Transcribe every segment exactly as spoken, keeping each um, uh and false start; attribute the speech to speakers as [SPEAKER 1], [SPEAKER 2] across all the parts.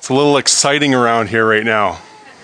[SPEAKER 1] It's a little exciting around here right now.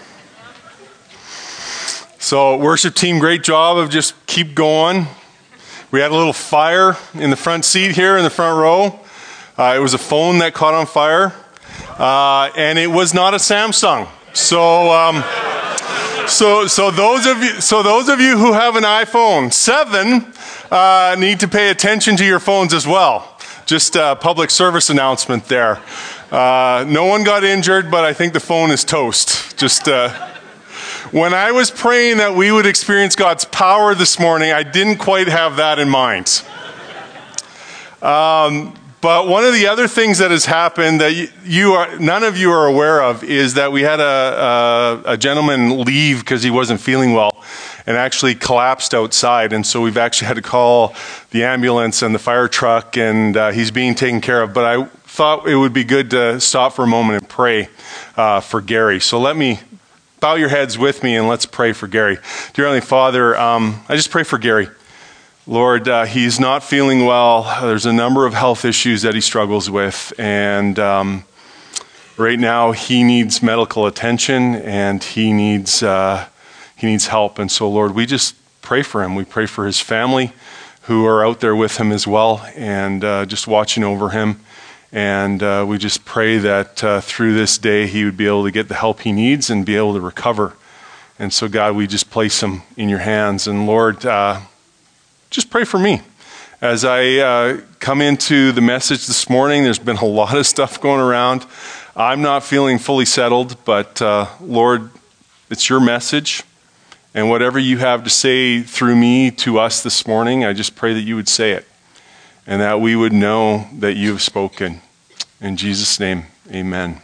[SPEAKER 1] So worship team, great job of just keep going. We had a little fire in the front seat here in the front row. Uh, it was a phone that caught on fire, uh, and it was not a Samsung. So, um, so, so those of you, so those of you who have an iPhone seven uh, need to pay attention to your phones as well. Just a public service announcement there. Uh, no one got injured, but I think the phone is toast. Just uh, when I was praying that we would experience God's power this morning, I didn't quite have that in mind. Um, but one of the other things that has happened that you, you are, none of you are aware of is that we had a, a, a gentleman leave because he wasn't feeling well and actually collapsed outside. And so we've actually had to call the ambulance and the fire truck, and uh, he's being taken care of. But I thought it would be good to stop for a moment and pray uh, for Gary. So let me bow your heads with me and let's pray for Gary. Dear Heavenly Father, um, I just pray for Gary. Lord, uh, he's not feeling well. There's a number of health issues that he struggles with, and um, right now he needs medical attention and he needs uh, he needs help. And so, Lord, we just pray for him. We pray for his family who are out there with him as well, and uh, just watching over him. And uh, we just pray that uh, through this day he would be able to get the help he needs and be able to recover. And so, God, we just place him in your hands. And Lord, uh, just pray for me. As I uh, come into the message this morning, there's been a lot of stuff going around. I'm not feeling fully settled, but uh, Lord, it's your message. And whatever you have to say through me to us this morning, I just pray that you would say it, and that we would know that you have spoken. In Jesus' name, amen.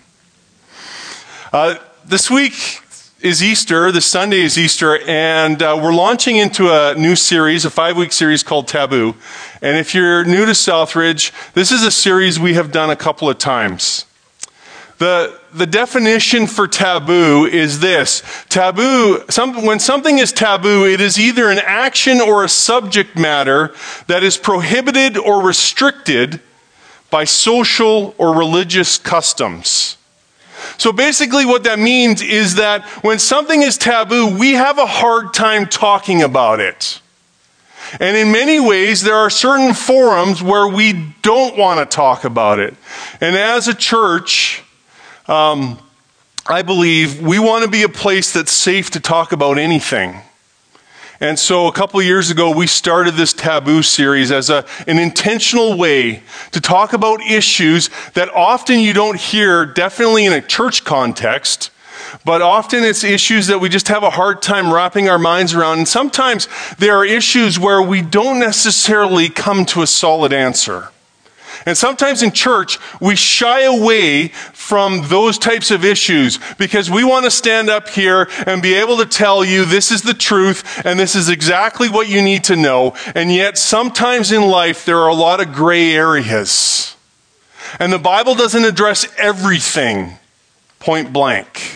[SPEAKER 1] Uh, this week is Easter. This Sunday is Easter, and uh, we're launching into a new series, a five-week series called Taboo. And if you're new to Southridge, this is a series we have done a couple of times. The, the definition for taboo is this. Taboo, some, when something is taboo, it is either an action or a subject matter that is prohibited or restricted by social or religious customs. So basically what that means is that when something is taboo, we have a hard time talking about it. And in many ways, there are certain forums where we don't want to talk about it. And as a church, Um, I believe we want to be a place that's safe to talk about anything. And so a couple of years ago, we started this Taboo series as a, an intentional way to talk about issues that often you don't hear, definitely in a church context, but often it's issues that we just have a hard time wrapping our minds around. And sometimes there are issues where we don't necessarily come to a solid answer. And sometimes in church, we shy away from those types of issues because we want to stand up here and be able to tell you this is the truth and this is exactly what you need to know. And yet sometimes in life, there are a lot of gray areas. And the Bible doesn't address everything point blank.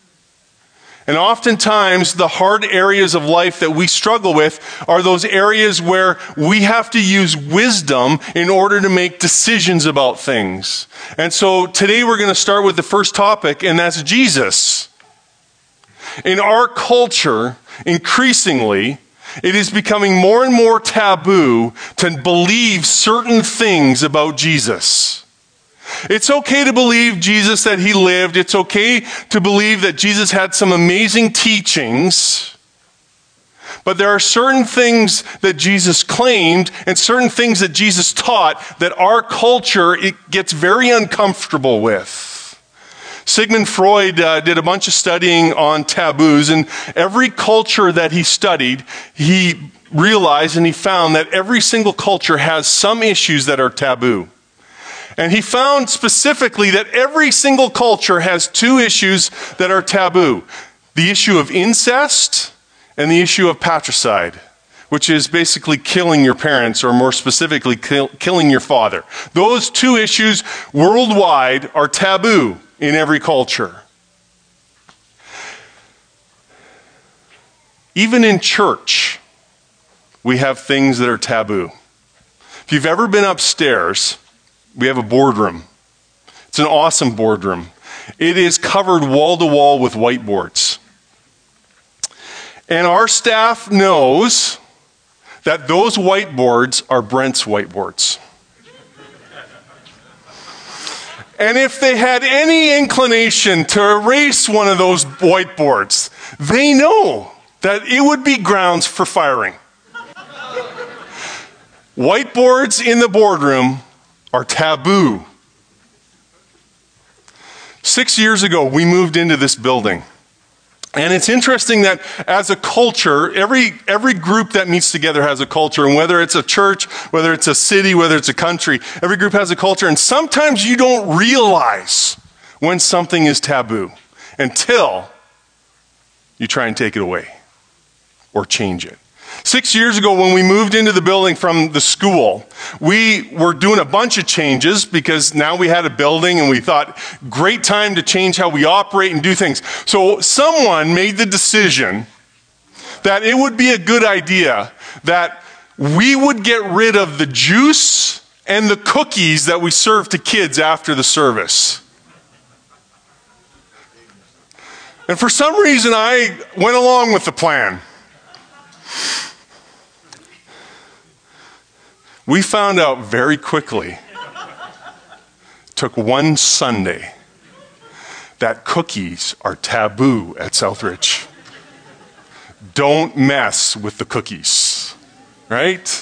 [SPEAKER 1] And oftentimes, the hard areas of life that we struggle with are those areas where we have to use wisdom in order to make decisions about things. And so today we're going to start with the first topic, and that's Jesus. In our culture, increasingly, it is becoming more and more taboo to believe certain things about Jesus. It's okay to believe Jesus, that he lived. It's okay to believe that Jesus had some amazing teachings. But there are certain things that Jesus claimed and certain things that Jesus taught that our culture, it gets very uncomfortable with. Sigmund Freud uh, did a bunch of studying on taboos, and every culture that he studied, he realized and he found that every single culture has some issues that are taboo. And he found specifically that every single culture has two issues that are taboo. The issue of incest and the issue of patricide, which is basically killing your parents, or more specifically, kill, killing your father. Those two issues worldwide are taboo in every culture. Even in church, we have things that are taboo. If you've ever been upstairs, we have a boardroom. It's an awesome boardroom. It is covered wall to wall with whiteboards. And our staff knows that those whiteboards are Brent's whiteboards. And if they had any inclination to erase one of those whiteboards, they know that it would be grounds for firing. Whiteboards in the boardroom are taboo. Six years ago, we moved into this building. And it's interesting that as a culture, every, every group that meets together has a culture. And whether it's a church, whether it's a city, whether it's a country, every group has a culture. And sometimes you don't realize when something is taboo until you try and take it away or change it. Six years ago, when we moved into the building from the school, we were doing a bunch of changes because now we had a building and we thought, great time to change how we operate and do things. So someone made the decision that it would be a good idea that we would get rid of the juice and the cookies that we serve to kids after the service. And for some reason, I went along with the plan. We found out very quickly, took one Sunday, that cookies are taboo at Southridge. Don't mess with the cookies, right?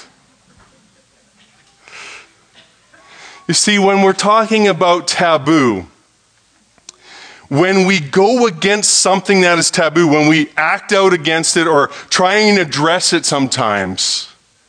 [SPEAKER 1] You see, when we're talking about taboo, when we go against something that is taboo, when we act out against it or try and address it sometimes,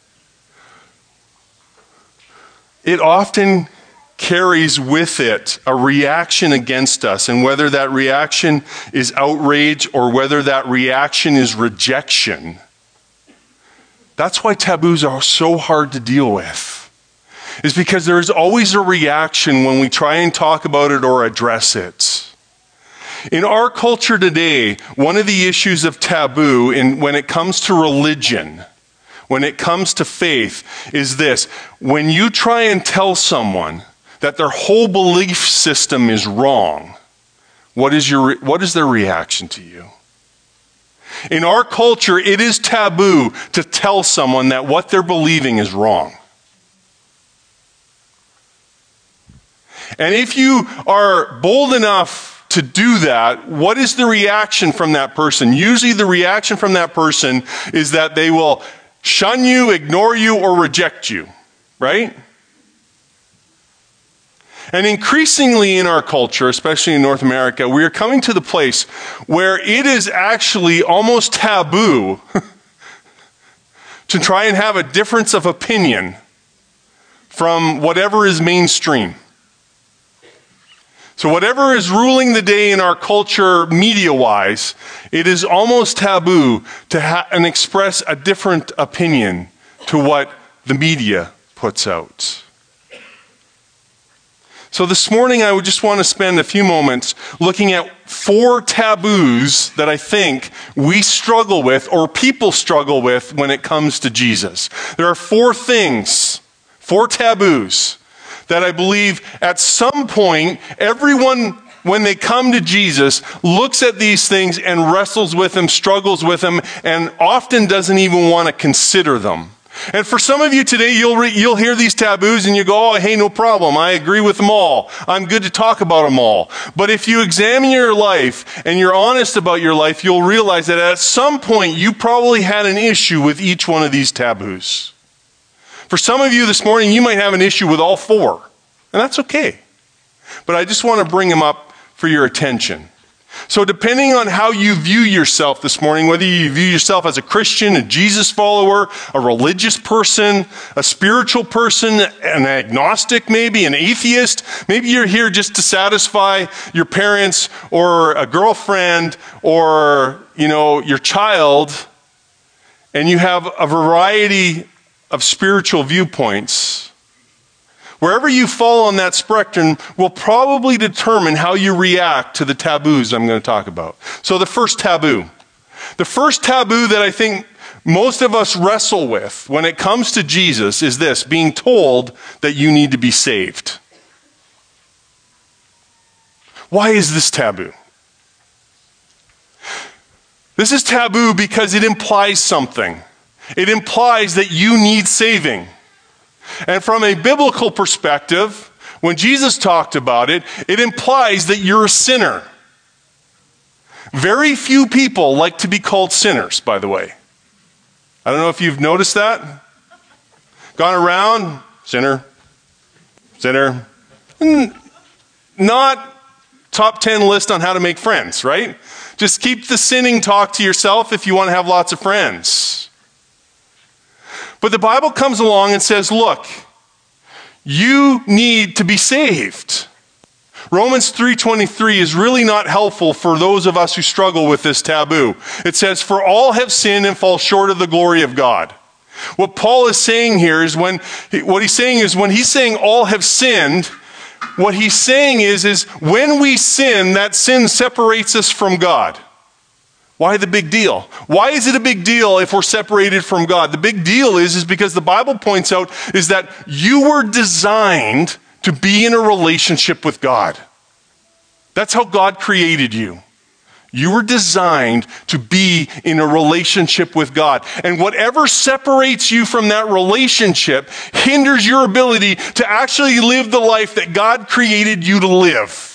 [SPEAKER 1] it often carries with it a reaction against us. And whether that reaction is outrage or whether that reaction is rejection, that's why taboos are so hard to deal with. Is because there is always a reaction when we try and talk about it or address it. In our culture today, one of the issues of taboo in, when it comes to religion, when it comes to faith, is this. When you try and tell someone that their whole belief system is wrong, what is your, what is their reaction to you? In our culture, it is taboo to tell someone that what they're believing is wrong. And if you are bold enough to do that, what is the reaction from that person? Usually the reaction from that person is that they will shun you, ignore you, or reject you, right? And increasingly in our culture, especially in North America, we are coming to the place where it is actually almost taboo to try and have a difference of opinion from whatever is mainstream. So whatever is ruling the day in our culture media-wise, it is almost taboo to ha- and express a different opinion to what the media puts out. So this morning I would just want to spend a few moments looking at four taboos that I think we struggle with or people struggle with when it comes to Jesus. There are four things, four taboos that I believe at some point, everyone, when they come to Jesus, looks at these things and wrestles with them, struggles with them, and often doesn't even want to consider them. And for some of you today, you'll re- you'll hear these taboos and you go, oh, hey, no problem. I agree with them all. I'm good to talk about them all. But if you examine your life and you're honest about your life, you'll realize that at some point, you probably had an issue with each one of these taboos. For some of you this morning, you might have an issue with all four, and that's okay. But I just want to bring them up for your attention. So depending on how you view yourself this morning, whether you view yourself as a Christian, a Jesus follower, a religious person, a spiritual person, an agnostic maybe, an atheist, maybe you're here just to satisfy your parents or a girlfriend or, you know, your child, and you have a variety of spiritual viewpoints. Wherever you fall on that spectrum will probably determine how you react to the taboos I'm going to talk about. So the first taboo. The first taboo that I think most of us wrestle with when it comes to Jesus is this, being told that you need to be saved. Why is this taboo? This is taboo because it implies something. It implies that you need saving. And from a biblical perspective, when Jesus talked about it, it implies that you're a sinner. Very few people like to be called sinners, by the way. I don't know if you've noticed that. Gone around, sinner, sinner. Not top ten list on how to make friends, right? Just keep the sinning talk to yourself if you want to have lots of friends. But the Bible comes along and says, look, you need to be saved. Romans three twenty-three is really not helpful for those of us who struggle with this taboo. It says, for all have sinned and fall short of the glory of God. What Paul is saying here is when, what he's saying is when he's saying all have sinned, what he's saying is, is when we sin, that sin separates us from God. Why the big deal? Why is it a big deal if we're separated from God? The big deal is, is because the Bible points out is that you were designed to be in a relationship with God. That's how God created you. You were designed to be in a relationship with God. And whatever separates you from that relationship hinders your ability to actually live the life that God created you to live.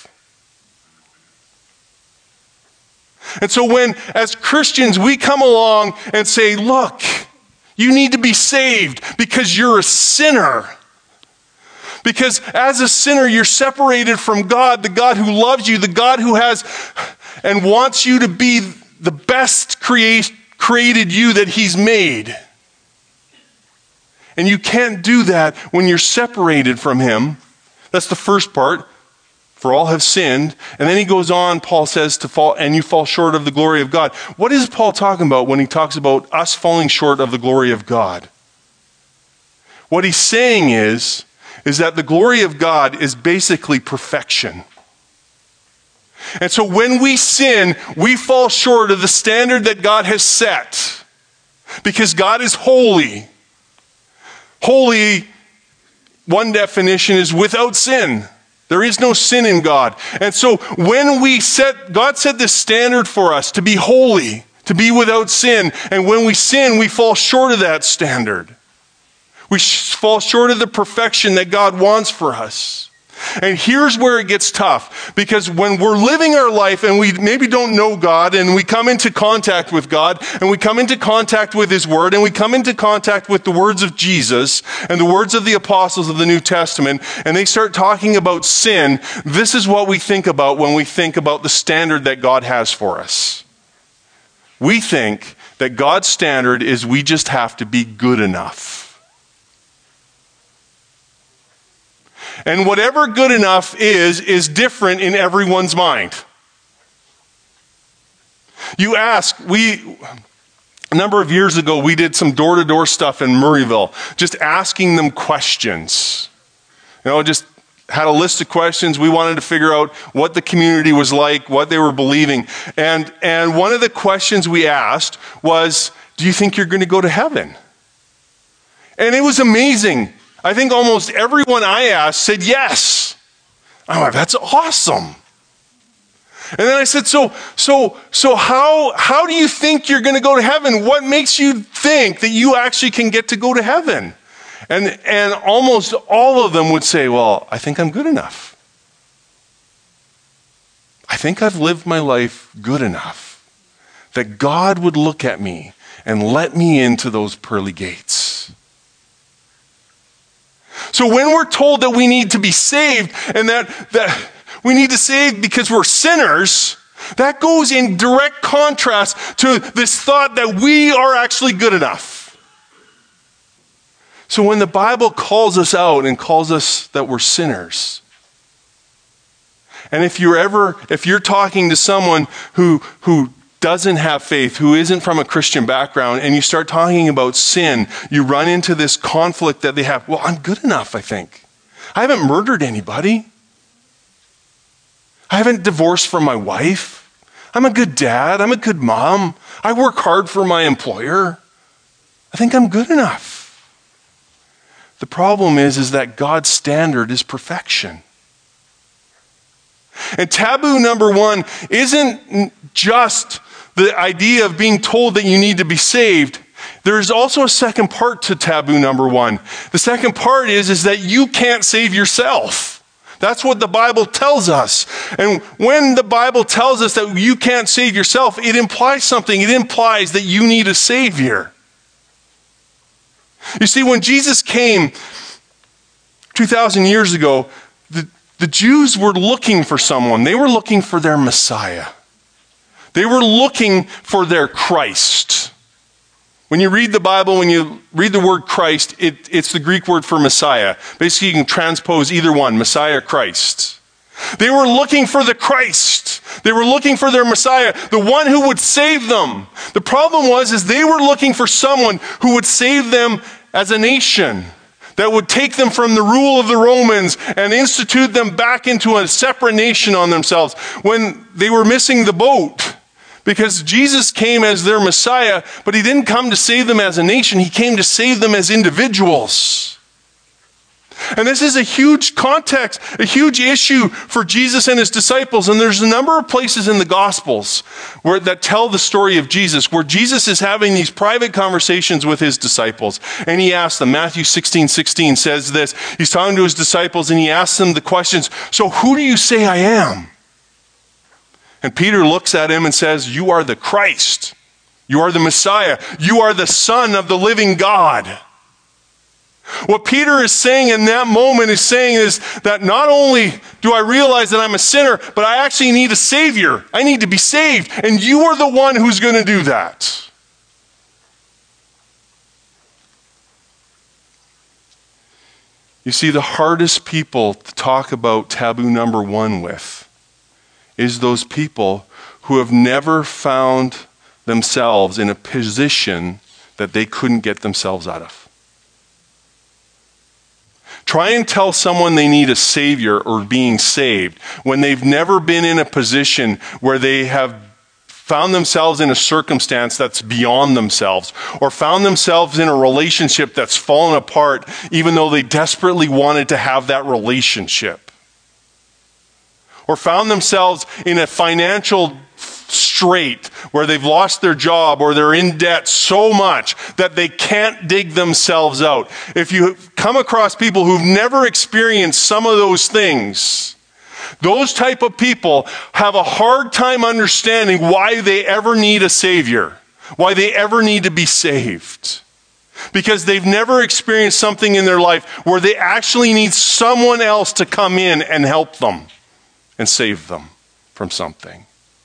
[SPEAKER 1] And so when, as Christians, we come along and say, look, you need to be saved because you're a sinner. Because as a sinner, you're separated from God, the God who loves you, the God who has and wants you to be the best create, created you that he's made. And you can't do that when you're separated from him. That's the first part. For all have sinned. And then he goes on, Paul says, to fall, and you fall short of the glory of God. What is Paul talking about when he talks about us falling short of the glory of God? What he's saying is, is that the glory of God is basically perfection. And so when we sin, we fall short of the standard that God has set. Because God is holy. Holy, one definition is without sin. There is no sin in God. And so when we set, God set this standard for us to be holy, to be without sin. And when we sin, we fall short of that standard. We fall short of the perfection that God wants for us. And here's where it gets tough. Because when we're living our life and we maybe don't know God and we come into contact with God and we come into contact with his word and we come into contact with the words of Jesus and the words of the apostles of the New Testament and they start talking about sin, this is what we think about when we think about the standard that God has for us. We think that God's standard is we just have to be good enough. And whatever good enough is, is different in everyone's mind. You ask, we, a number of years ago, we did some door-to-door stuff in Murrayville, just asking them questions. You know, just had a list of questions. We wanted to figure out what the community was like, what they were believing. And, and one of the questions we asked was, do you think you're going to go to heaven? And it was amazing. I think almost everyone I asked said yes. I'm like, that's awesome. And then I said, so, so, so how, how do you think you're going to go to heaven? What makes you think that you actually can get to go to heaven? And, and almost all of them would say, well, I think I'm good enough. I think I've lived my life good enough that God would look at me and let me into those pearly gates. So when we're told that we need to be saved and that, that we need to save because we're sinners, that goes in direct contrast to this thought that we are actually good enough. So when the Bible calls us out and calls us that we're sinners, and if you're ever, if you're talking to someone who, who doesn't have faith, who isn't from a Christian background, and you start talking about sin, you run into this conflict that they have. Well, I'm good enough, I think. I haven't murdered anybody. I haven't divorced from my wife. I'm a good dad. I'm a good mom. I work hard for my employer. I think I'm good enough. The problem is, is that God's standard is perfection. And taboo number one isn't just the idea of being told that you need to be saved. There is also a second part to taboo number one. The second part is, is that you can't save yourself. That's what the Bible tells us. And when the Bible tells us that you can't save yourself, it implies something. It implies that you need a Savior. You see, when Jesus came two thousand years ago, the, the Jews were looking for someone. They were looking for their Messiah. They were looking for their Christ. When you read the Bible, when you read the word Christ, it, it's the Greek word for Messiah. Basically, you can transpose either one, Messiah, Christ. They were looking for the Christ. They were looking for their Messiah, the one who would save them. The problem was, is they were looking for someone who would save them as a nation, that would take them from the rule of the Romans and institute them back into a separate nation on themselves, when they were missing the boat. Because Jesus came as their Messiah, but he didn't come to save them as a nation. He came to save them as individuals. And this is a huge context, a huge issue for Jesus and his disciples. And there's a number of places in the Gospels where that tell the story of Jesus, where Jesus is having these private conversations with his disciples. And he asks them, Matthew sixteen sixteen says this. He's talking to his disciples and he asks them the questions, so who do you say I am? And Peter looks at him and says, you are the Christ. You are the Messiah. You are the Son of the living God. What Peter is saying in that moment is saying is that not only do I realize that I'm a sinner, but I actually need a Savior. I need to be saved. And you are the one who's going to do that. You see, the hardest people to talk about taboo number one with is those people who have never found themselves in a position that they couldn't get themselves out of. Try and tell someone they need a Savior or being saved when they've never been in a position where they have found themselves in a circumstance that's beyond themselves, or found themselves in a relationship that's fallen apart even though they desperately wanted to have that relationship. Or found themselves in a financial strait where they've lost their job or they're in debt so much that they can't dig themselves out. If you come across people who've never experienced some of those things, those type of people have a hard time understanding why they ever need a Savior, why they ever need to be saved. Because they've never experienced something in their life where they actually need someone else to come in and help them and save them from something.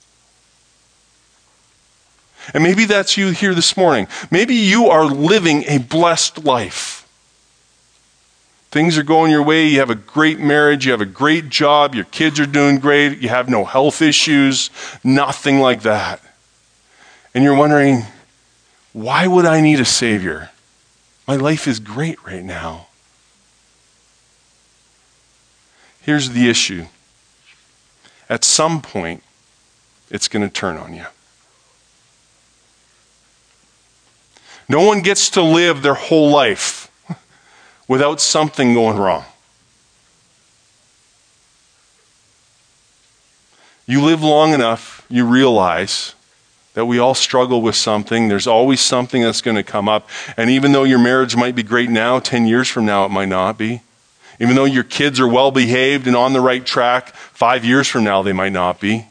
[SPEAKER 1] And maybe that's you here this morning. Maybe you are living a blessed life. Things are going your way. You have a great marriage. You have a great job. Your kids are doing great. You have no health issues. Nothing like that. And you're wondering, why would I need a Savior? My life is great right now. Here's the issue. At some point, it's going to turn on you. No one gets to live their whole life without something going wrong. You live long enough, you realize that we all struggle with something. There's always something that's going to come up. And even though your marriage might be great now, ten years from now it might not be. Even though your kids are well behaved and on the right track, five years from now they might not be.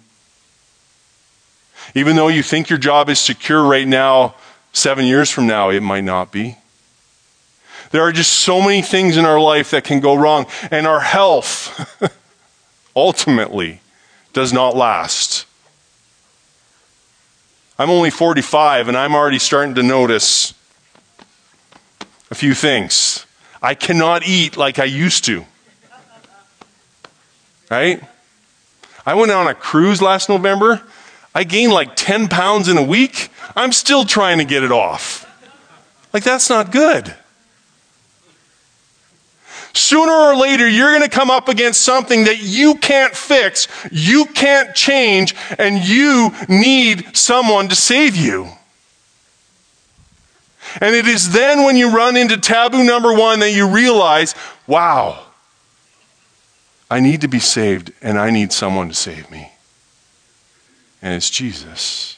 [SPEAKER 1] Even though you think your job is secure right now, seven years from now it might not be. There are just so many things in our life that can go wrong. And our health, ultimately, does not last. I'm only forty-five and I'm already starting to notice a few things. I cannot eat like I used to. Right? I went on a cruise last November. I gained like ten pounds in a week. I'm still trying to get it off. Like, that's not good. Sooner or later, you're going to come up against something that you can't fix, you can't change, and you need someone to save you. And it is then when you run into taboo number one that you realize, wow, I need to be saved, and I need someone to save me. And it's Jesus.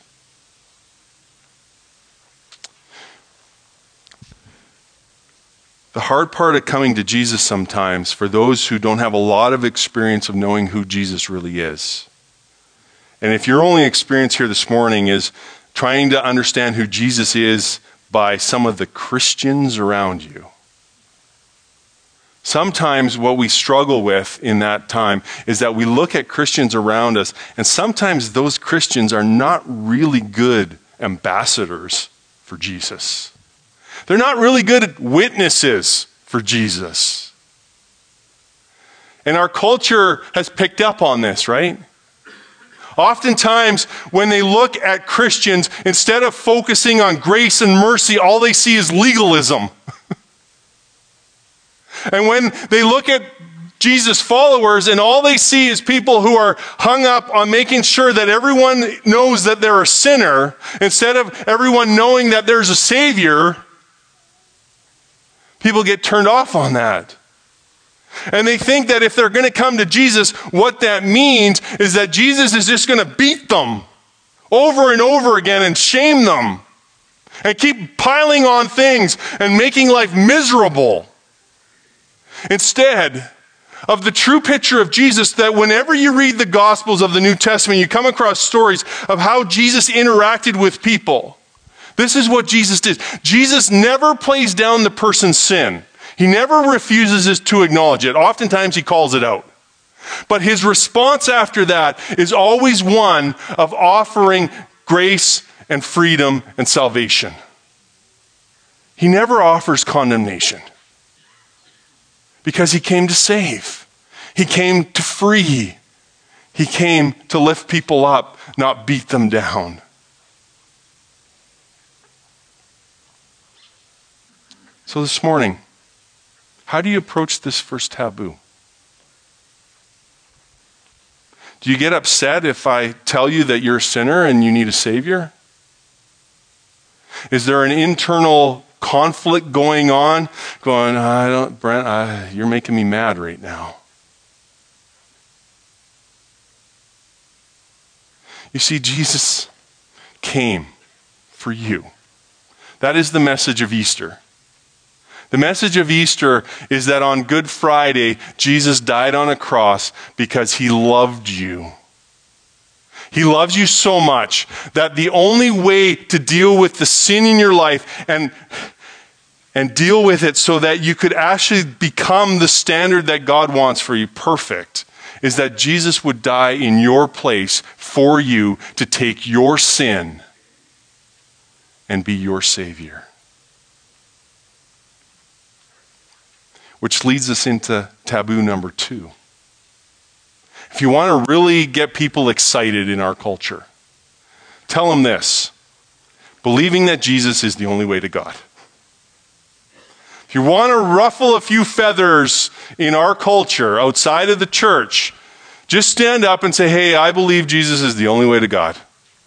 [SPEAKER 1] The hard part of coming to Jesus sometimes, for those who don't have a lot of experience of knowing who Jesus really is, and if your only experience here this morning is trying to understand who Jesus is by some of the Christians around you, sometimes what we struggle with in that time is that we look at Christians around us, and sometimes those Christians are not really good ambassadors for Jesus. They're not really good witnesses for Jesus. And our culture has picked up on this, right? Oftentimes, when they look at Christians, instead of focusing on grace and mercy, all they see is legalism. And when they look at Jesus' followers and all they see is people who are hung up on making sure that everyone knows that they're a sinner, instead of everyone knowing that there's a Savior, people get turned off on that. And they think that if they're going to come to Jesus, what that means is that Jesus is just going to beat them over and over again and shame them and keep piling on things and making life miserable. Instead of the true picture of Jesus, that whenever you read the Gospels of the New Testament, you come across stories of how Jesus interacted with people. This is what Jesus did. Jesus never plays down the person's sin. He never refuses to acknowledge it. Oftentimes he calls it out. But his response after that is always one of offering grace and freedom and salvation. He never offers condemnation. Because he came to save. He came to free. He came to lift people up, not beat them down. So this morning, how do you approach this first taboo? Do you get upset if I tell you that you're a sinner and you need a Savior? Is there an internal conflict going on? Going, I don't, Brent, I, you're making me mad right now. You see, Jesus came for you. That is the message of Easter. The message of Easter is that on Good Friday, Jesus died on a cross because he loved you. He loves you so much that the only way to deal with the sin in your life and, and deal with it so that you could actually become the standard that God wants for you, perfect, is that Jesus would die in your place for you to take your sin and be your Savior. Which leads us into taboo number two. If you want to really get people excited in our culture, tell them this: believing that Jesus is the only way to God. If you want to ruffle a few feathers in our culture outside of the church, just stand up and say, hey, I believe Jesus is the only way to God.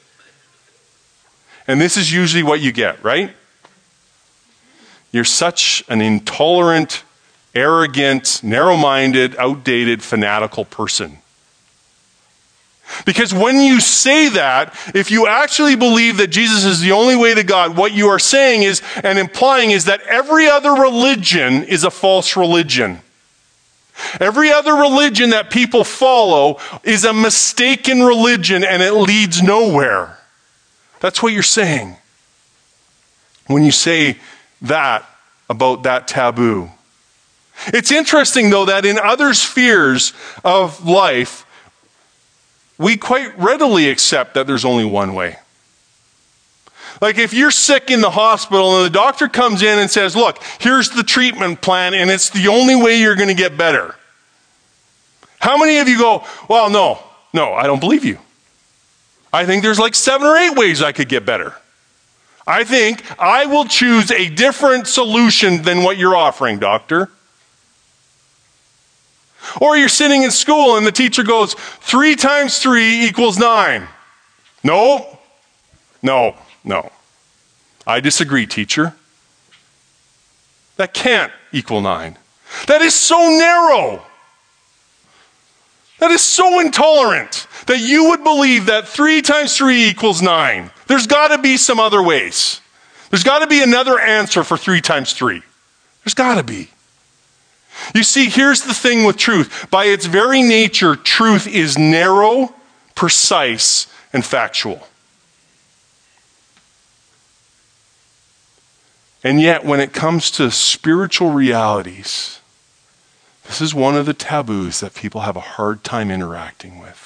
[SPEAKER 1] And this is usually what you get, right? You're such an intolerant, arrogant, narrow-minded, outdated, fanatical person. Because when you say that, if you actually believe that Jesus is the only way to God, what you are saying is, and implying is that every other religion is a false religion. Every other religion that people follow is a mistaken religion and it leads nowhere. That's what you're saying when you say that about that taboo. It's interesting, though, that in other spheres of life, we quite readily accept that there's only one way. Like if you're sick in the hospital and the doctor comes in and says, look, here's the treatment plan and it's the only way you're going to get better. How many of you go, well, no, no, I don't believe you. I think there's like seven or eight ways I could get better. I think I will choose a different solution than what you're offering, doctor. Or you're sitting in school and the teacher goes, three times three equals nine. No, no, no. I disagree, teacher. That can't equal nine. That is so narrow. That is so intolerant that you would believe that three times three equals nine. There's got to be some other ways. There's got to be another answer for three times three. There's got to be. You see, here's the thing with truth. By its very nature, truth is narrow, precise, and factual. And yet, when it comes to spiritual realities, this is one of the taboos that people have a hard time interacting with.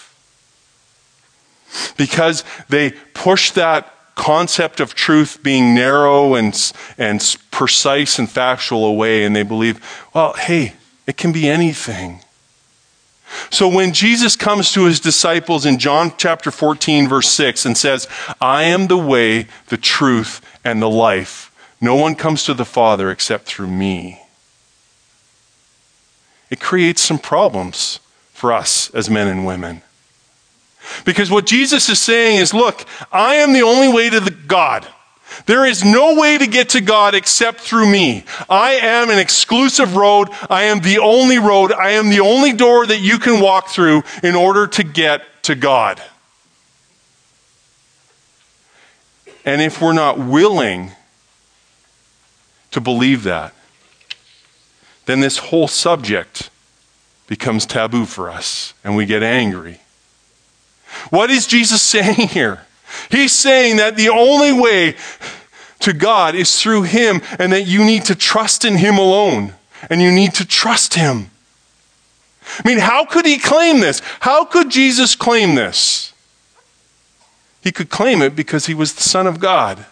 [SPEAKER 1] Because they push that concept of truth being narrow and, and precise and factual away, and they believe, well, hey, it can be anything. So when Jesus comes to his disciples in John chapter fourteen, verse six, and says, I am the way, the truth, and the life. No one comes to the Father except through me. It creates some problems for us as men and women. Because what Jesus is saying is, look, I am the only way to the God. There is no way to get to God except through me. I am an exclusive road. I am the only road. I am the only door that you can walk through in order to get to God. And if we're not willing to believe that, then this whole subject becomes taboo for us, and we get angry. What is Jesus saying here? He's saying that the only way to God is through him, and that you need to trust in him alone, and you need to trust him. I mean, how could he claim this? How could Jesus claim this? He could claim it because he was the Son of God.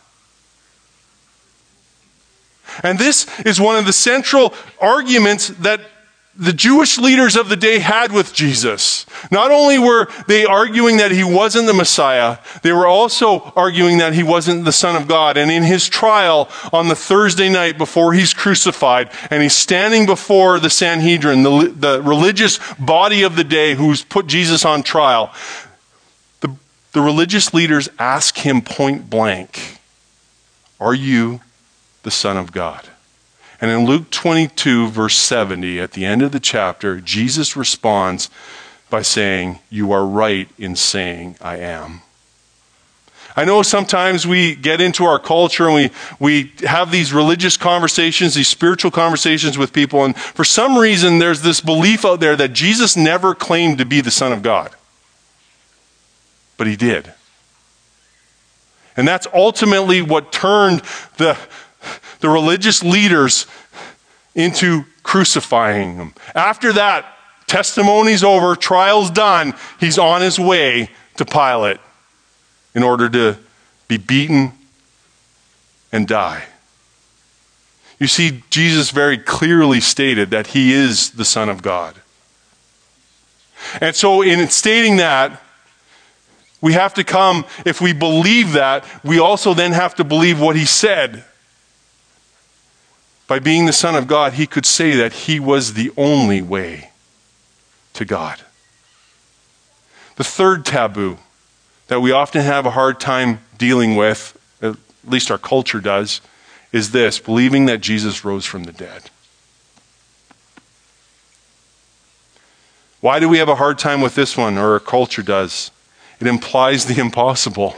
[SPEAKER 1] And this is one of the central arguments that the Jewish leaders of the day had with Jesus. Not only were they arguing that he wasn't the Messiah, they were also arguing that he wasn't the Son of God. And in his trial on the Thursday night before he's crucified, and he's standing before the Sanhedrin, the, the religious body of the day who's put Jesus on trial, the, the religious leaders ask him point blank, are you the Son of God? And in Luke twenty-two, verse seventy, at the end of the chapter, Jesus responds by saying, you are right in saying I am. I know sometimes we get into our culture and we, we have these religious conversations, these spiritual conversations with people, and for some reason there's this belief out there that Jesus never claimed to be the Son of God. But he did. And that's ultimately what turned the the religious leaders into crucifying him. After that, testimony's over, trial's done, he's on his way to Pilate in order to be beaten and die. You see, Jesus very clearly stated that he is the Son of God. And so in stating that, we have to come, if we believe that, we also then have to believe what he said. By being the Son of God, he could say that he was the only way to God. The third taboo that we often have a hard time dealing with, at least our culture does, is this: believing that Jesus rose from the dead. Why do we have a hard time with this one, or our culture does? It implies the impossible.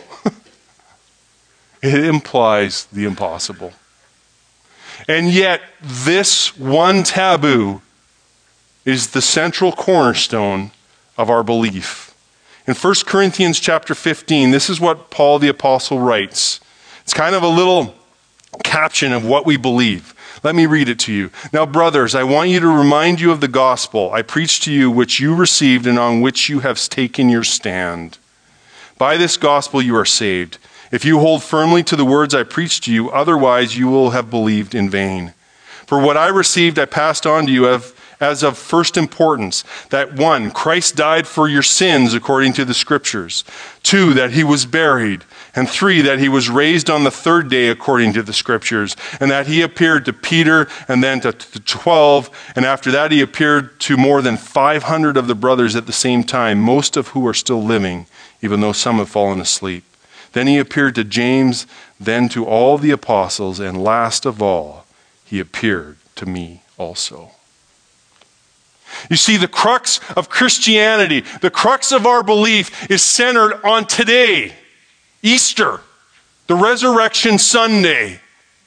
[SPEAKER 1] It implies the impossible. And yet, this one taboo is the central cornerstone of our belief. In First Corinthians chapter fifteen, this is what Paul the Apostle writes. It's kind of a little caption of what we believe. Let me read it to you. Now, brothers, I want you to remind you of the gospel I preached to you, which you received and on which you have taken your stand. By this gospel you are saved, if you hold firmly to the words I preached to you, otherwise you will have believed in vain. For what I received I passed on to you as of first importance, that one, Christ died for your sins according to the Scriptures. Two, that he was buried. And three, that he was raised on the third day according to the Scriptures. And that he appeared to Peter and then to the twelve. And after that he appeared to more than five hundred of the brothers at the same time, most of who are still living, even though some have fallen asleep. Then he appeared to James, then to all the apostles, and last of all, he appeared to me also. You see, the crux of Christianity, the crux of our belief is centered on today, Easter, the Resurrection Sunday.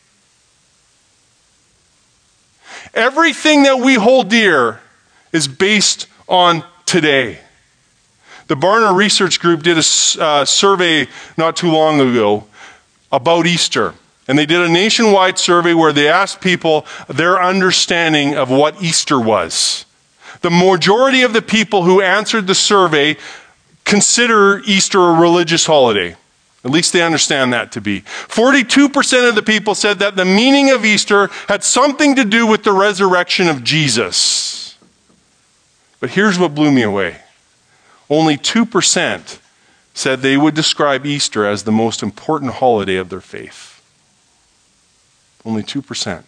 [SPEAKER 1] Everything that we hold dear is based on today. The Barna Research Group did a uh, survey not too long ago about Easter. And they did a nationwide survey where they asked people their understanding of what Easter was. The majority of the people who answered the survey consider Easter a religious holiday. At least they understand that to be. forty-two percent of the people said that the meaning of Easter had something to do with the resurrection of Jesus. But here's what blew me away. Only two percent said they would describe Easter as the most important holiday of their faith. Only two percent.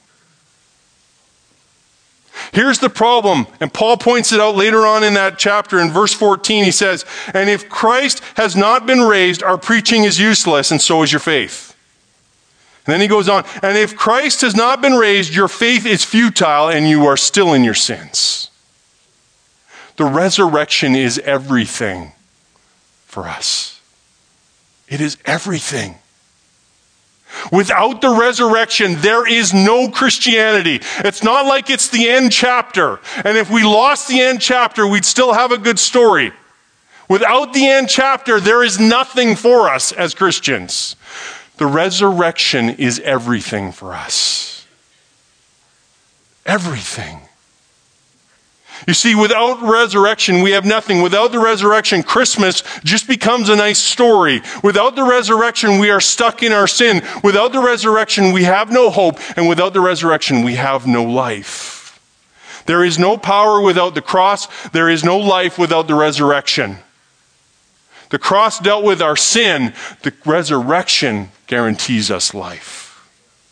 [SPEAKER 1] Here's the problem, and Paul points it out later on in that chapter in verse fourteen. He says, "And if Christ has not been raised, our preaching is useless, and so is your faith." And then he goes on, "And if Christ has not been raised, your faith is futile, and you are still in your sins." The resurrection is everything for us. It is everything. Without the resurrection, there is no Christianity. It's not like it's the end chapter. And if we lost the end chapter, we'd still have a good story. Without the end chapter, there is nothing for us as Christians. The resurrection is everything for us. Everything. You see, without resurrection, we have nothing. Without the resurrection, Christmas just becomes a nice story. Without the resurrection, we are stuck in our sin. Without the resurrection, we have no hope. And without the resurrection, we have no life. There is no power without the cross. There is no life without the resurrection. The cross dealt with our sin. The resurrection guarantees us life.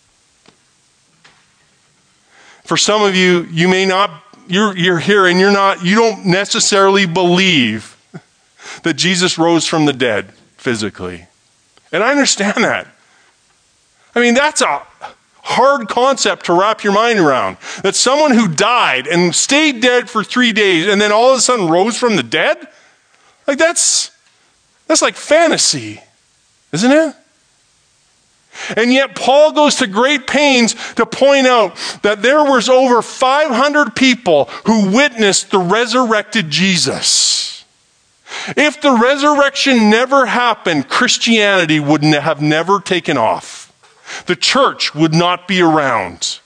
[SPEAKER 1] For some of you, you may not You're, you're here and you're not, you don't necessarily believe that Jesus rose from the dead physically. And I understand that. I mean, that's a hard concept to wrap your mind around. That someone who died and stayed dead for three days and then all of a sudden rose from the dead? Like that's, that's like fantasy, isn't it? And yet Paul goes to great pains to point out that there was over five hundred people who witnessed the resurrected Jesus. If the resurrection never happened, Christianity would have never taken off. The church would not be around.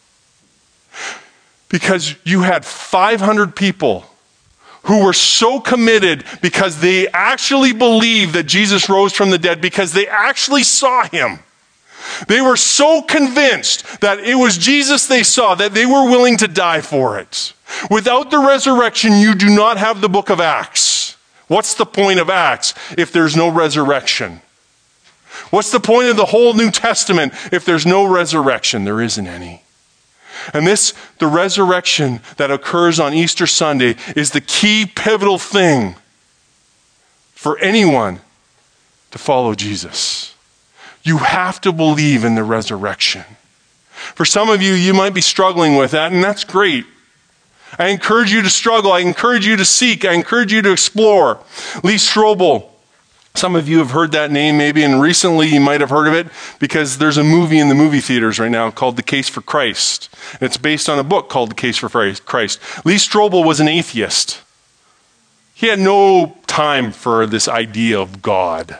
[SPEAKER 1] Because you had five hundred people who were so committed because they actually believed that Jesus rose from the dead, because they actually saw him. They were so convinced that it was Jesus they saw that they were willing to die for it. Without the resurrection, you do not have the book of Acts. What's the point of Acts if there's no resurrection? What's the point of the whole New Testament if there's no resurrection? There isn't any. And this, the resurrection that occurs on Easter Sunday, is the key pivotal thing for anyone to follow Jesus. You have to believe in the resurrection. For some of you, you might be struggling with that, and that's great. I encourage you to struggle. I encourage you to seek. I encourage you to explore. Lee Strobel. Some of you have heard that name maybe, and recently you might have heard of it because there's a movie in the movie theaters right now called The Case for Christ. And it's based on a book called The Case for Christ. Lee Strobel was an atheist. He had no time for this idea of God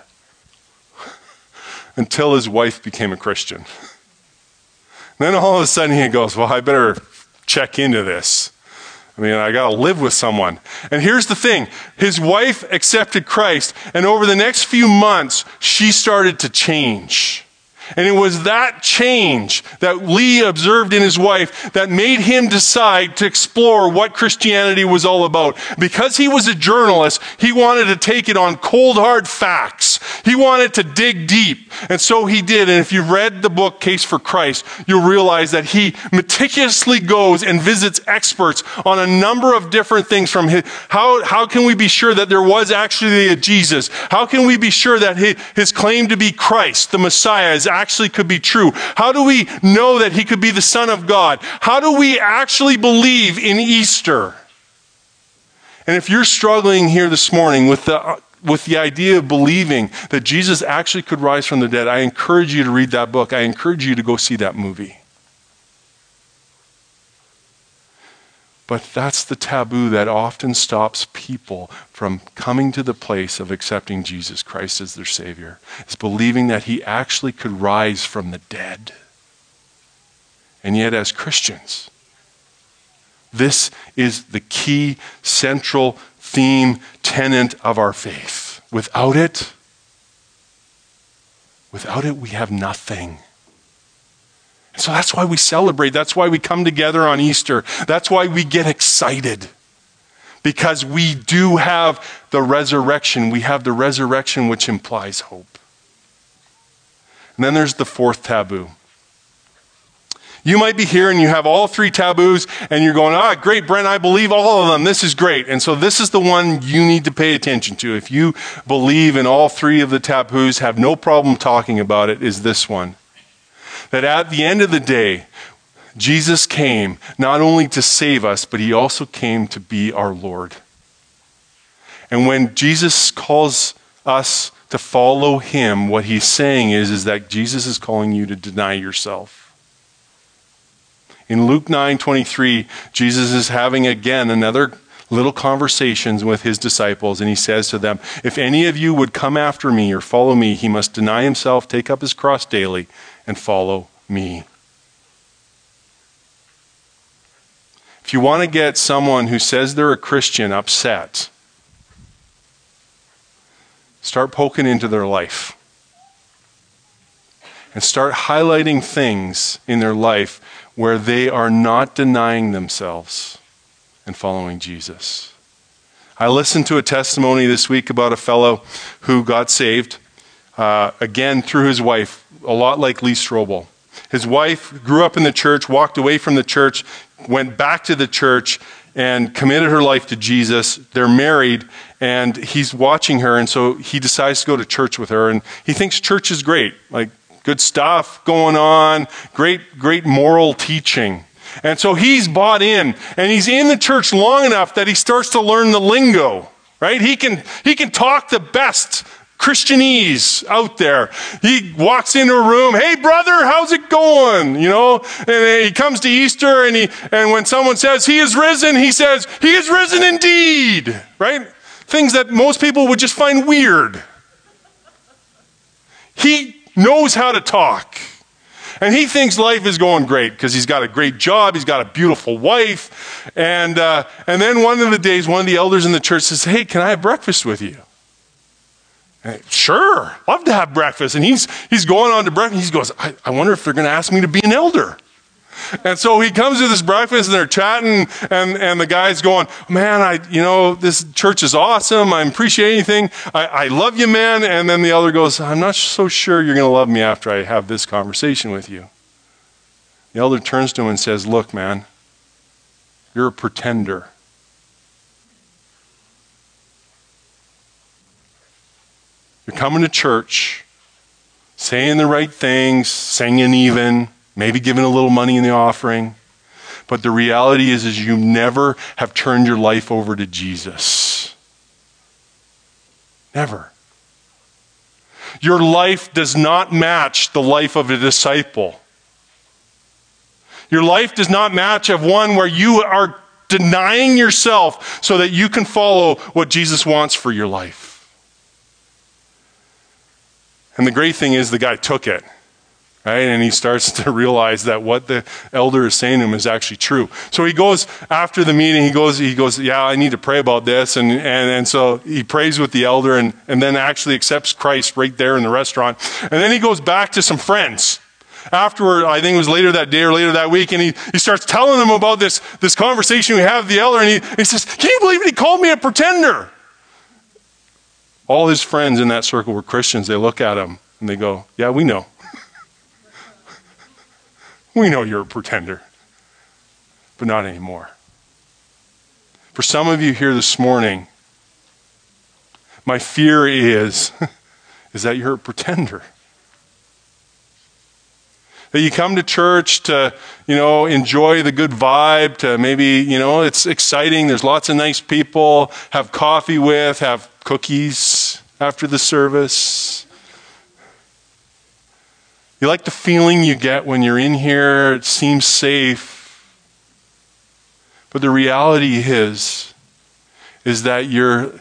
[SPEAKER 1] until his wife became a Christian. And then all of a sudden he goes, well, I better check into this. I mean, I got to live with someone. And here's the thing. His wife accepted Christ, and over the next few months, she started to change. And it was that change that Lee observed in his wife that made him decide to explore what Christianity was all about. Because he was a journalist, he wanted to take it on cold, hard facts. He wanted to dig deep. And so he did. And if you've read the book Case for Christ, you'll realize that he meticulously goes and visits experts on a number of different things, from his, how, how can we be sure that there was actually a Jesus? How can we be sure that his, his claim to be Christ, the Messiah, is actually could be true? How do we know that he could be the Son of God? How do we actually believe in Easter? And if you're struggling here this morning with the, with the idea of believing that Jesus actually could rise from the dead, I encourage you to read that book. I encourage you to go see that movie. But that's the taboo that often stops people from coming to the place of accepting Jesus Christ as their Savior. It's believing that he actually could rise from the dead. And yet as Christians, this is the key, central theme, tenet of our faith. Without it, without it, we have nothing. And so that's why we celebrate. That's why we come together on Easter. That's why we get excited. Because we do have the resurrection. We have the resurrection which implies hope. And then there's the fourth taboo. You might be here and you have all three taboos and you're going, ah, great, Brent, I believe all of them. This is great. And so this is the one you need to pay attention to. If you believe in all three of the taboos, have no problem talking about it, is this one. That at the end of the day, Jesus came not only to save us, but he also came to be our Lord. And when Jesus calls us to follow him, what he's saying is, is that Jesus is calling you to deny yourself. In Luke nine twenty-three, Jesus is having again another little conversations with his disciples, and he says to them, if any of you would come after me or follow me, he must deny himself, take up his cross daily, and follow me. If you want to get someone who says they're a Christian upset, start poking into their life. And start highlighting things in their life where they are not denying themselves and following Jesus. I listened to a testimony this week about a fellow who got saved, uh, again, through his wife, a lot like Lee Strobel. His wife grew up in the church, walked away from the church, went back to the church, and committed her life to Jesus. They're married, and he's watching her, and so he decides to go to church with her, and he thinks church is great, like good stuff going on, great, great moral teaching. And so he's bought in, and he's in the church long enough that he starts to learn the lingo, right? He can, he can talk the best Christianese out there. He walks into a room, hey brother, how's it going? You know, and he comes to Easter, and he, and when someone says he is risen, he says, he is risen indeed, right? Things that most people would just find weird. He knows how to talk. And he thinks life is going great because he's got a great job, he's got a beautiful wife. And uh, and then one of the days, one of the elders in the church says, hey, can I have breakfast with you? And, sure, love to have breakfast. And he's he's going on to breakfast. He goes, I, I wonder if they're going to ask me to be an elder. And so he comes to this breakfast and they're chatting, and, and the guy's going, man, I, you know, this church is awesome. I appreciate anything. I, I love you, man. And then the elder goes, I'm not so sure you're going to love me after I have this conversation with you. The elder turns to him and says, look, man, you're a pretender. You're coming to church, saying the right things, singing even, maybe giving a little money in the offering. But the reality is, is you never have turned your life over to Jesus. Never. Your life does not match the life of a disciple. Your life does not match of one where you are denying yourself so that you can follow what Jesus wants for your life. And the great thing is the guy took it. Right? And he starts to realize that what the elder is saying to him is actually true. So he goes after the meeting, he goes, he goes, yeah, I need to pray about this. And, and, and so he prays with the elder, and, and then actually accepts Christ right there in the restaurant. And then he goes back to some friends. Afterward, I think it was later that day or later that week, and he, he starts telling them about this, this conversation we have with the elder, and he, he says, can you believe it? He called me a pretender. All his friends in that circle were Christians. They look at him and they go, yeah, we know. We know you're a pretender, but not anymore. For some of you here this morning, my fear is, is that you're a pretender. That you come to church to, you know, enjoy the good vibe, to maybe, you know, it's exciting. There's lots of nice people, have coffee with, have cookies after the service. You like the feeling you get when you're in here. It seems safe. But the reality is, is that you're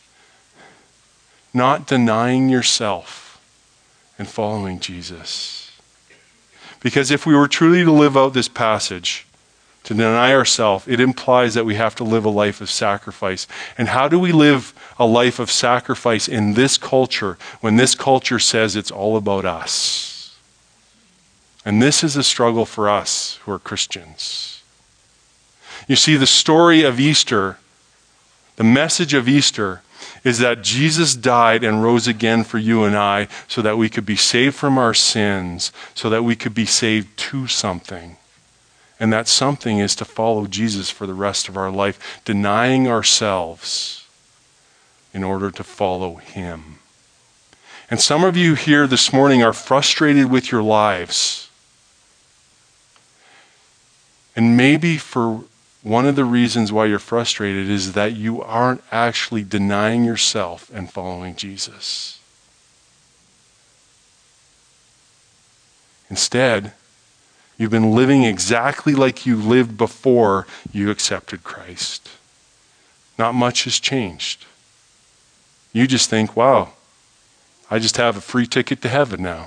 [SPEAKER 1] not denying yourself and following Jesus. Because if we were truly to live out this passage, to deny ourselves, it implies that we have to live a life of sacrifice. And how do we live a life of sacrifice in this culture when this culture says it's all about us? And this is a struggle for us who are Christians. You see, the story of Easter, the message of Easter, is that Jesus died and rose again for you and I so that we could be saved from our sins, so that we could be saved to something. And that something is to follow Jesus for the rest of our life, denying ourselves in order to follow him. And some of you here this morning are frustrated with your lives. And maybe for one of the reasons why you're frustrated is that you aren't actually denying yourself and following Jesus. Instead, you've been living exactly like you lived before you accepted Christ. Not much has changed. You just think, wow, I just have a free ticket to heaven now.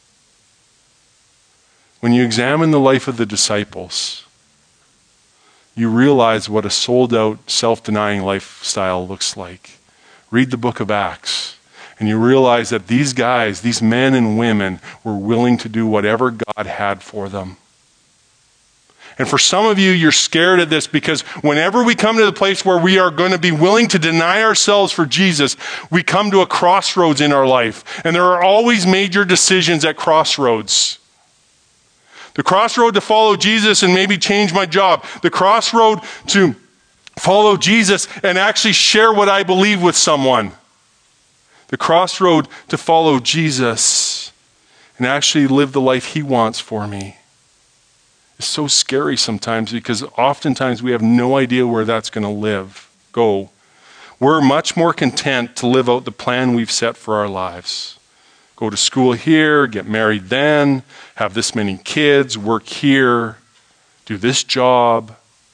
[SPEAKER 1] When you examine the life of the disciples, you realize what a sold-out, self-denying lifestyle looks like. Read the book of Acts, and you realize that these guys, these men and women, were willing to do whatever God had for them. And for some of you, you're scared of this because whenever we come to the place where we are going to be willing to deny ourselves for Jesus, we come to a crossroads in our life. And there are always major decisions at crossroads. The crossroad to follow Jesus and maybe change my job. The crossroad to follow Jesus and actually share what I believe with someone. The crossroad to follow Jesus and actually live the life he wants for me. It's so scary sometimes because oftentimes we have no idea where that's going to live, go. We're much more content to live out the plan we've set for our lives. Go to school here, get married then, have this many kids, work here, do this job.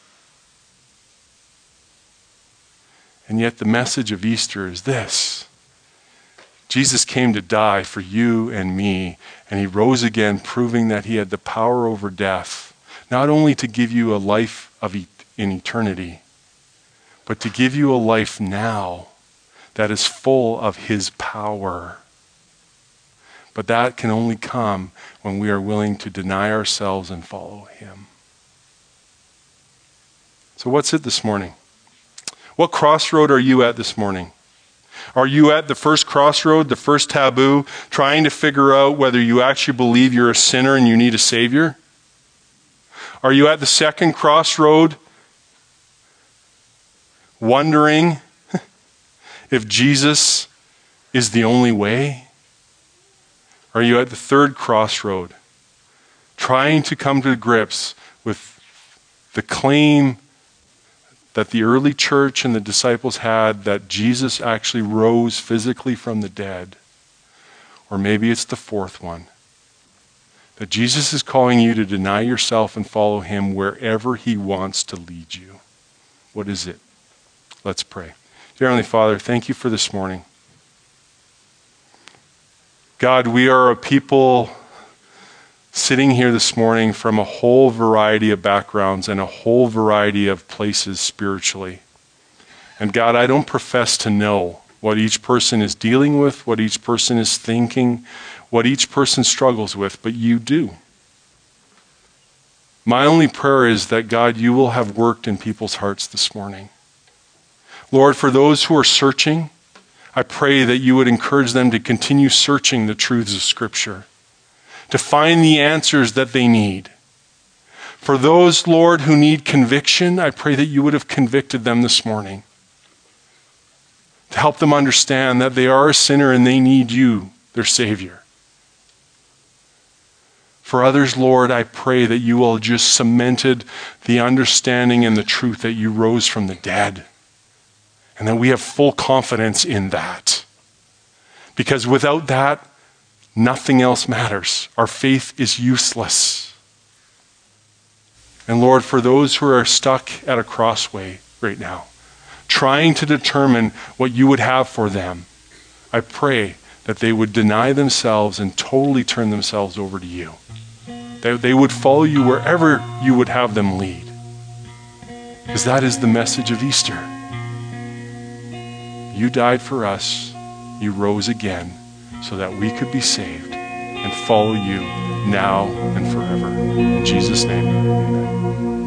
[SPEAKER 1] And yet the message of Easter is this. Jesus came to die for you and me, and he rose again, proving that he had the power over death, not only to give you a life of e- in eternity, but to give you a life now that is full of his power. But that can only come when we are willing to deny ourselves and follow him. So what's it this morning? What crossroad are you at this morning? Are you at the first crossroad, the first taboo, trying to figure out whether you actually believe you're a sinner and you need a savior? Are you at the second crossroad, wondering if Jesus is the only way? Are you at the third crossroad, trying to come to grips with the claim that the early church and the disciples had that Jesus actually rose physically from the dead? Or maybe it's the fourth one, that Jesus is calling you to deny yourself and follow him wherever he wants to lead you. What is it? Let's pray. Dear Heavenly Father, thank you for this morning. God, we are a people sitting here this morning from a whole variety of backgrounds and a whole variety of places spiritually. And God, I don't profess to know what each person is dealing with, what each person is thinking, what each person struggles with, but you do. My only prayer is that, God, you will have worked in people's hearts this morning. Lord, for those who are searching, I pray that you would encourage them to continue searching the truths of Scripture, to find the answers that they need. For those, Lord, who need conviction, I pray that you would have convicted them this morning, to help them understand that they are a sinner and they need you, their Savior. For others, Lord, I pray that you will just cemented the understanding and the truth that you rose from the dead. And that we have full confidence in that. Because without that, nothing else matters. Our faith is useless. And Lord, for those who are stuck at a crossway right now, trying to determine what you would have for them, I pray that they would deny themselves and totally turn themselves over to you. That they would follow you wherever you would have them lead. Because that is the message of Easter. You died for us. You rose again so that we could be saved and follow you now and forever. In Jesus' name, amen.